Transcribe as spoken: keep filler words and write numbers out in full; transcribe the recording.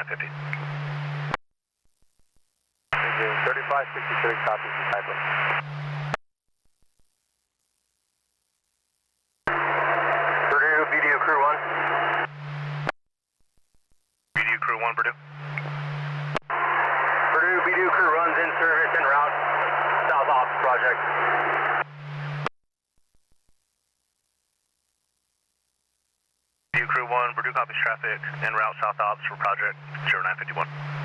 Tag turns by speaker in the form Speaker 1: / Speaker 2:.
Speaker 1: nine fifty.
Speaker 2: thirty-five sixty-six, copies the typo. Purdue, B D O Crew one.
Speaker 1: B D U Crew one, Purdue.
Speaker 2: Purdue, B D O Crew runs in service en route, South Ops Project.
Speaker 1: B D U Crew one, Purdue copies traffic en route South Ops for Project zero nine five one.